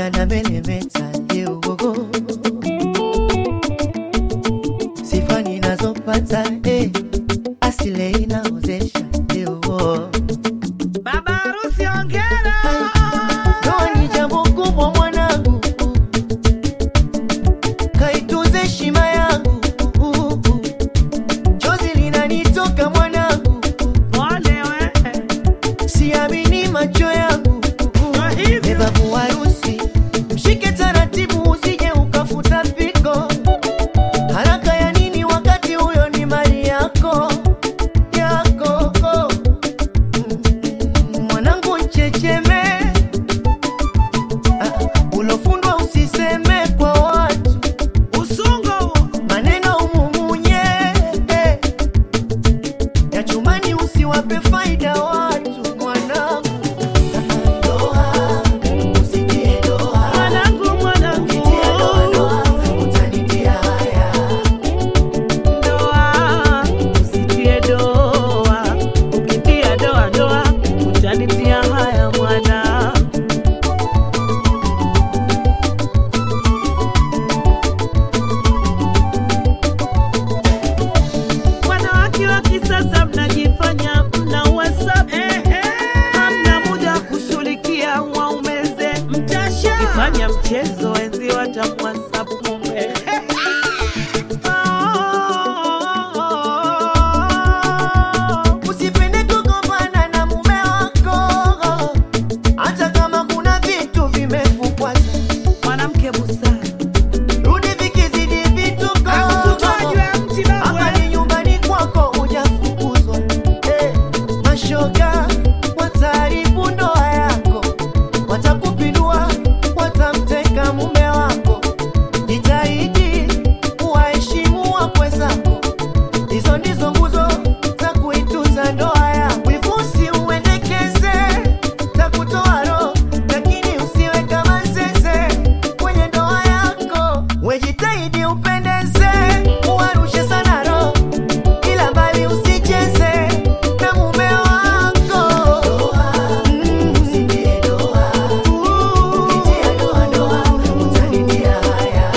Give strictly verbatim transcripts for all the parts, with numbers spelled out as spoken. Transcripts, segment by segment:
Aya na melemeta leo gogo, sifani nazopata eh, asile inaozesha leo. Baba harusi ongera, ndoa ni jambo kubwa mwanangu, kaitunze heshima yangu, chozi linanitoka mwanangu, pole we, siamini macho yangu. Babu harusi mshike taratibu, usije ukafuta fiko. Haraka ya nini wakati huyo ni mali yako yako? Mm, mwanangu checheme, ah, ulofundwa usiseme kwa watu, usungo maneno umumunye eh, ya chumani usiwape faida watu mwanangu. Sasa mnajifanya mna WhatsApp, hamna muda kushughulikia waumeze, mtashafanya mchezo enzi wata WhatsApp mume. Usipende kugombana na mume wako, hata kama kuna vitu vimekukwaza. Mwanamke busara, Rudi vikizidi vituko, hapa ni nyumbani kwako hujafukuzwa. Eh, mashoga wataharibu ndoa yako, watakupindua, watamteka mume wako. Jitahidi kuwaheshimu wakwe zako, hizo ndizo nguzo za kuitunza ndoa yako. Wivusi uendekeze, takutoa roho, lakini usiwe kama zeze kwenye ndoa yako. Wejitahidi upendeze, uwarushe sana roho, ila mbali usicheze na mume wako. Mm. Usitie doa, ukitia doa doa, utanitia haya.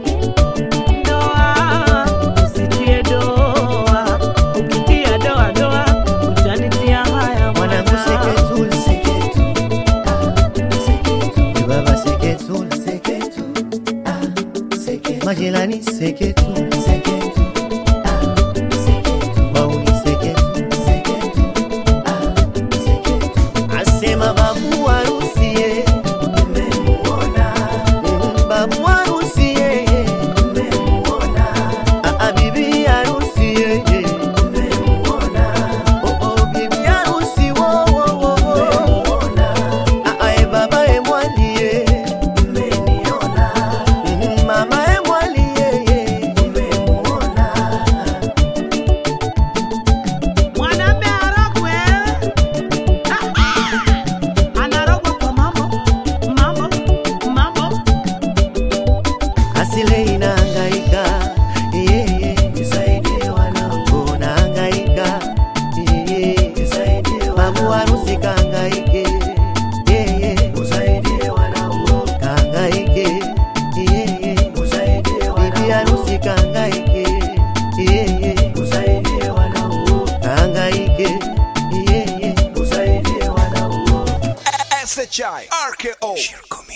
ndoa usitie doa, ukitia doa doa utanitia haya Mwanangu seketu, seketu, ah, seketu. Baba seketu, seketu, ah, seketu. Majirani seketu, seketu, ah, seketu. Wauni seketu, seketu, ah, seketu. Asema babu harusi ye, umemuona. Mm, babu harusi ye, umemuona. Ah, ah, bibi harusi ye, umemuona. Oh, oh, bibi harusi wo, wo, wo, wo. Umemuona. Ah, ah, e baba e mwali ye, umeniona. Mm, mama e mwali ye, ye, umemuona. Mwanaume arogwe, ah, ah, anarogwa kwa mambo, mambo, mambo. Asile inahangaika, yeah, yeah. Nisaidie wanangu, nahangaika, yeah, yeah. Nisaidie babu harusi kahangaike, yeah, yeah. Usaidie wanangu, kahangaike, yeah, yeah. Usaidie wanangu, bibi harusi kahangaike, yeah, yeah. Usaidie wanangu, kahangaike, yeah, yeah. Usaidie wanangu. S H I R K O